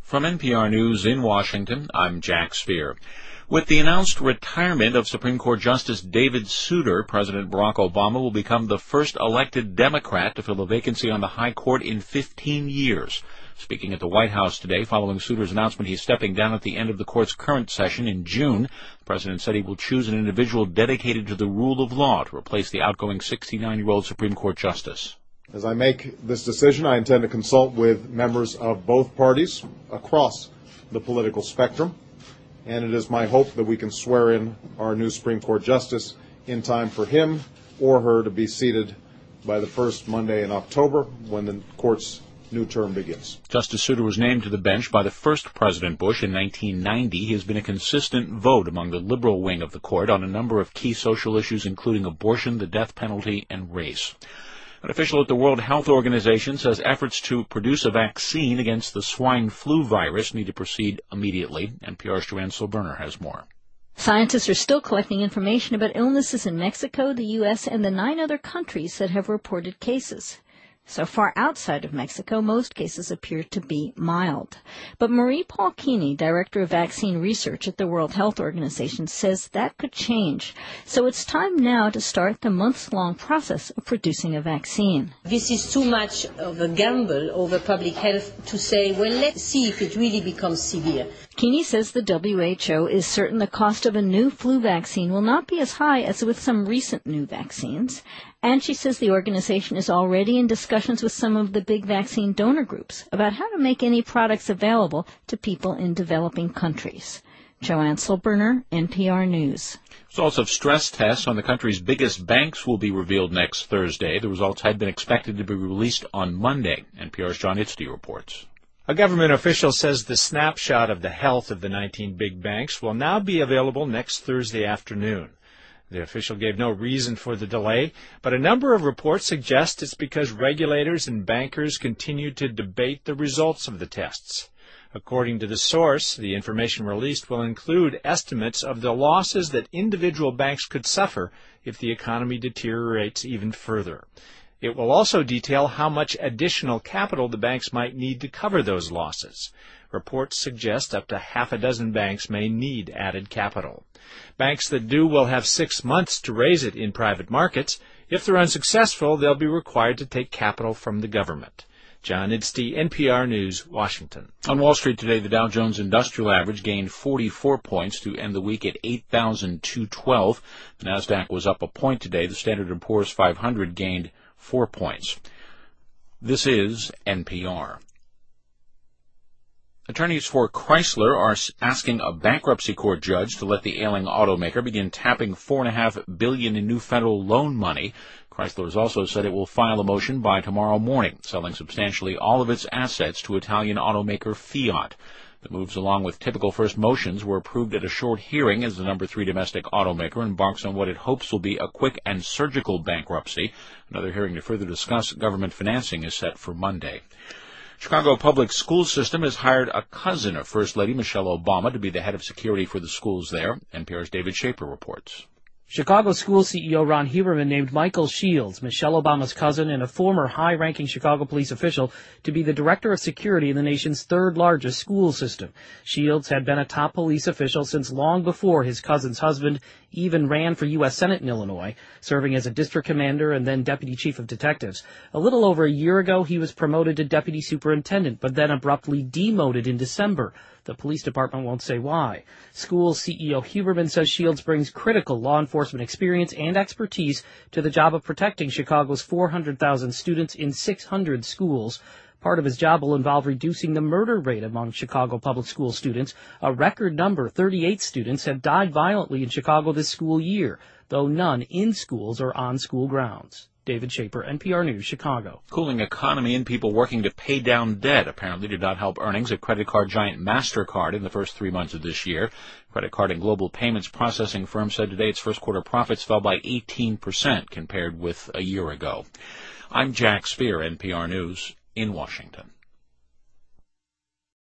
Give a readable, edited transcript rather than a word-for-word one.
From NPR News in Washington, I'm Jack Speer. With the announced retirement of Supreme Court Justice David Souter, President Barack Obama will become the first elected Democrat to fill a vacancy on the High Court in 15 years. Speaking at the White House today, following Souter's announcement he's stepping down at the end of the court's current session in June, the president said he will choose an individual dedicated to the rule of law to replace the outgoing 69-year-old Supreme Court justice. As I make this decision, I intend to consult with members of both parties across the political spectrum, and it is my hope that we can swear in our new Supreme Court justice in time for him or her to be seated by the first Monday in October when the court's new term begins. Justice Souter was named to the bench by the first President Bush in 1990. He has been a consistent vote among the liberal wing of the court on a number of key social issues, including abortion, the death penalty, and race. An official at the World Health Organization says efforts to produce a vaccine against the swine flu virus need to proceed immediately. NPR's Joanne Silberner has more. Scientists are still collecting information about illnesses in Mexico, the U.S., and the 9 other countries that have reported cases. So far outside of Mexico, most cases appear to be mild. But Marie Paul Keeney, Director of Vaccine Research at the World Health Organization, says that could change. So it's time now to start the months-long process of producing a vaccine. This is too much of a gamble over public health to say, well, let's see if it really becomes severe. Keeney says the WHO is certain the cost of a new flu vaccine will not be as high as with some recent new vaccines. And she says the organization is already in discussions with some of the big vaccine donor groups about how to make any products available to people in developing countries. Joanne Silberner, NPR News. Results of stress tests on the country's biggest banks will be revealed next Thursday. The results had been expected to be released on Monday. NPR's John Itzdy reports. A government official says the snapshot of the health of the 19 big banks will now be available next Thursday afternoon. The official gave no reason for the delay, but a number of reports suggest it's because regulators and bankers continue to debate the results of the tests. According to the source, the information released will include estimates of the losses that individual banks could suffer if the economy deteriorates even further. It will also detail how much additional capital the banks might need to cover those losses. Reports suggest up to half a dozen banks may need added capital. Banks that do will have 6 months to raise it in private markets. If they're unsuccessful, they'll be required to take capital from the government. John Itzdy, NPR News, Washington. On Wall Street today, the Dow Jones Industrial Average gained 44 points to end the week at 8,212. The Nasdaq was up a point today. The Standard & Poor's 500 gained 4 points. This is NPR. Attorneys for Chrysler are asking a bankruptcy court judge to let the ailing automaker begin tapping $4.5 billion in new federal loan money. Chrysler has also said it will file a motion by tomorrow morning, selling substantially all of its assets to Italian automaker Fiat. The moves, along with typical first motions, were approved at a short hearing as the number 3 domestic automaker embarks on what it hopes will be a quick and surgical bankruptcy. Another hearing to further discuss government financing is set for Monday. Chicago Public School System has hired a cousin of First Lady Michelle Obama to be the head of security for the schools there. NPR's David Schaefer reports. Chicago School CEO Ron Huberman named Michael Shields, Michelle Obama's cousin and a former high-ranking Chicago police official, to be the director of security in the nation's third-largest school system. Shields had been a top police official since long before his cousin's husband even ran for U.S. Senate in Illinois, serving as a district commander and then deputy chief of detectives. A little over a year ago, he was promoted to deputy superintendent, but then abruptly demoted in December. The police department won't say why. School CEO Huberman says Shields brings critical law enforcement experience and expertise to the job of protecting Chicago's 400,000 students in 600 schools. Part of his job will involve reducing the murder rate among Chicago public school students. A record number, 38 students, have died violently in Chicago this school year, though none in schools or on school grounds. David Schaefer, NPR News, Chicago. Cooling economy and people working to pay down debt apparently did not help earnings at credit card giant MasterCard in the first 3 months of this year. Credit card and global payments processing firm said today its first quarter profits fell by 18% compared with a year ago. I'm Jack Speer, NPR News in Washington.